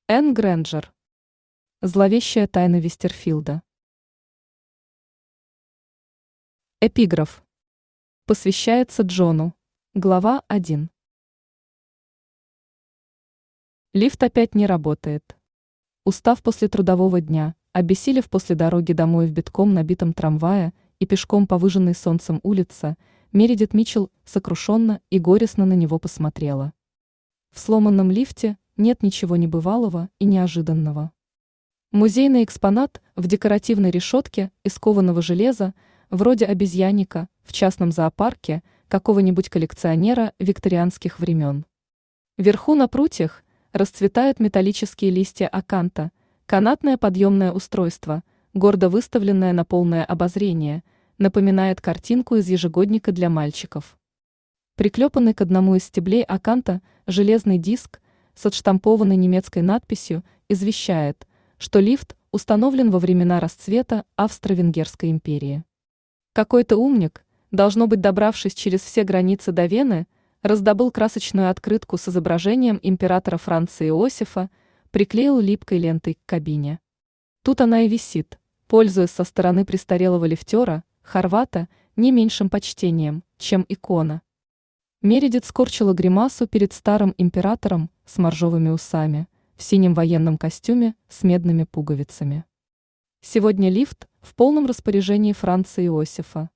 Энн Грэнджер. Зловещая тайна Вестерфилда. Эпиграф. Посвящается Джону. Глава 1. Лифт опять не работает. Устав после трудового дня, обессилев после дороги домой в битком набитом трамвае и пешком по выжженной солнцем улице, Мередит Митчелл сокрушенно и горестно на него посмотрела. В сломанном лифте нет ничего небывалого и неожиданного. Музейный экспонат в декоративной решетке из кованого железа, вроде обезьянника в частном зоопарке какого-нибудь коллекционера викторианских времен. Вверху на прутьях расцветают металлические листья аканта, канатное подъемное устройство, гордо выставленное на полное обозрение, напоминает картинку из ежегодника для мальчиков. Приклепанный к одному из стеблей аканта железный диск с отштампованной немецкой надписью извещает, что лифт установлен во времена расцвета Австро-Венгерской империи. Какой-то умник, должно быть добравшись через все границы до Вены, раздобыл красочную открытку с изображением императора Франца Иосифа, приклеил липкой лентой к кабине. Тут она и висит, пользуясь со стороны престарелого лифтера, хорвата, не меньшим почтением, чем икона. Мередит скорчила гримасу перед старым императором с моржовыми усами, в синем военном костюме с медными пуговицами. Сегодня лифт в полном распоряжении Франца Иосифа.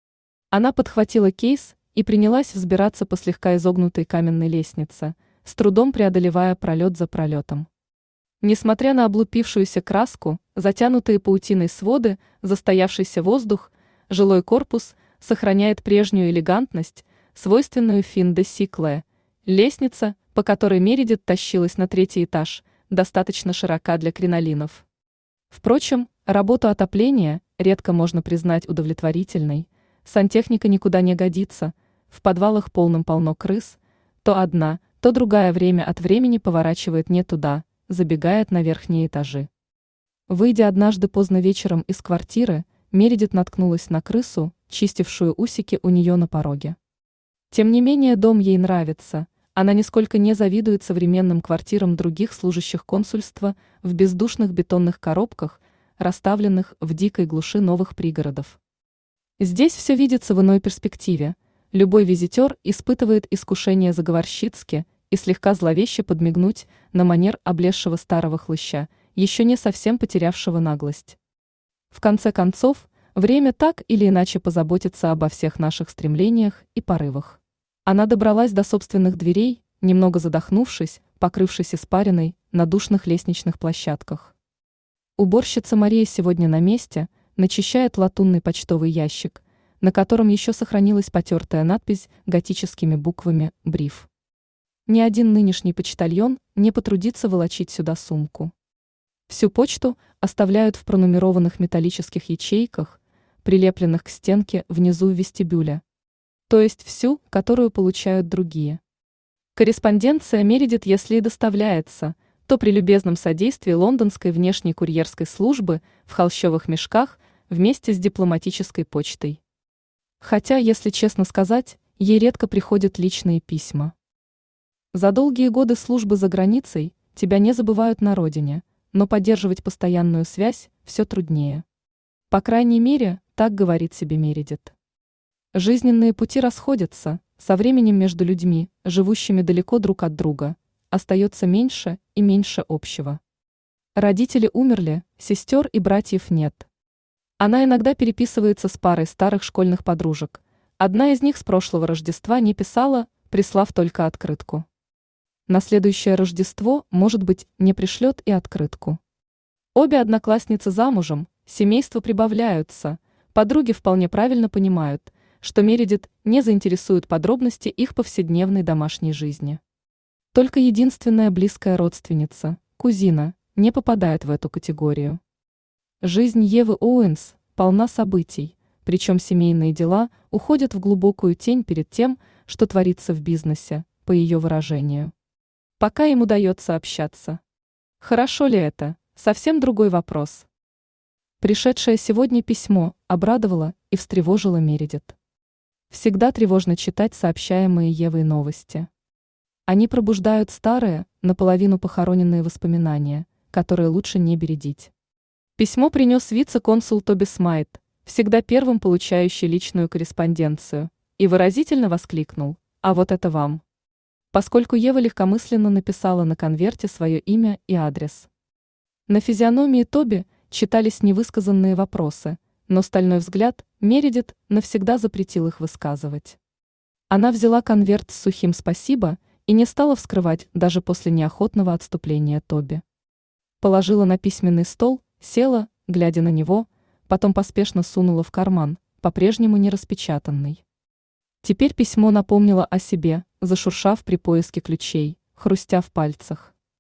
Она подхватила кейс и принялась взбираться по слегка изогнутой каменной лестнице, с трудом преодолевая пролет за пролетом. Несмотря на облупившуюся краску, затянутые паутиной своды, застоявшийся воздух, жилой корпус сохраняет прежнюю элегантность, свойственную фин де сикле. Лестница, по которой Мередит тащилась на третий этаж, достаточно широка для кринолинов. Впрочем, работу отопления редко можно признать удовлетворительной, сантехника никуда не годится, в подвалах полным-полно крыс, то одна, то другая время от времени поворачивает не туда, забегает на верхние этажи. Выйдя однажды поздно вечером из квартиры, Мередит наткнулась на крысу, чистившую усики у нее на пороге. Тем не менее дом ей нравится, она нисколько не завидует современным квартирам других служащих консульства в бездушных бетонных коробках, расставленных в дикой глуши новых пригородов. Здесь все видится в иной перспективе. Любой визитер испытывает искушение заговорщицки и слегка зловеще подмигнуть на манер облезшего старого хлыща, еще не совсем потерявшего наглость. В конце концов, время так или иначе позаботится обо всех наших стремлениях и порывах. Она добралась до собственных дверей, немного задохнувшись, покрывшись испариной на душных лестничных площадках. Уборщица Мария сегодня на месте, начищает латунный почтовый ящик, на котором еще сохранилась потертая надпись готическими буквами «Бриф». Ни один нынешний почтальон не потрудится волочить сюда сумку. Всю почту оставляют в пронумерованных металлических ячейках, прилепленных к стенке внизу вестибюля. То есть всю, которую получают другие. Корреспонденция Мередит, если и доставляется, то при любезном содействии лондонской внешней курьерской службы в холщовых мешках вместе с дипломатической почтой. Хотя, если честно сказать, ей редко приходят личные письма. За долгие годы службы за границей тебя не забывают на родине, но поддерживать постоянную связь все труднее. По крайней мере, так говорит себе Мередит. Жизненные пути расходятся, со временем между людьми, живущими далеко друг от друга, остается меньше и меньше общего. Родители умерли, сестер и братьев нет. Она иногда переписывается с парой старых школьных подружек. Одна из них с прошлого Рождества не писала, прислав только открытку. На следующее Рождество, может быть, не пришлет и открытку. Обе одноклассницы замужем, семейства прибавляются, подруги вполне правильно понимают, что Мередит не заинтересуют подробности их повседневной домашней жизни. Только единственная близкая родственница, кузина, не попадает в эту категорию. Жизнь Евы Оуэнс полна событий, причем семейные дела уходят в глубокую тень перед тем, что творится в бизнесе, по ее выражению. Пока им удается общаться. Хорошо ли это? Совсем другой вопрос. Пришедшее сегодня письмо обрадовало и встревожило Мередит. Всегда тревожно читать сообщаемые Евой новости. Они пробуждают старые, наполовину похороненные воспоминания, которые лучше не бередить. Письмо принес вице-консул Тоби Смайт, всегда первым получающий личную корреспонденцию, и выразительно воскликнул: «А вот это вам!» Поскольку Ева легкомысленно написала на конверте свое имя и адрес. На физиономии Тоби читались невысказанные вопросы, но стальной взгляд Мередит навсегда запретил их высказывать. Она взяла конверт с сухим «спасибо» и не стала вскрывать даже после неохотного отступления Тоби. Положила на письменный стол, села, глядя на него, потом поспешно сунула в карман, по-прежнему не распечатанный. Теперь письмо напомнило о себе, зашуршав при поиске ключей, хрустя в пальцах.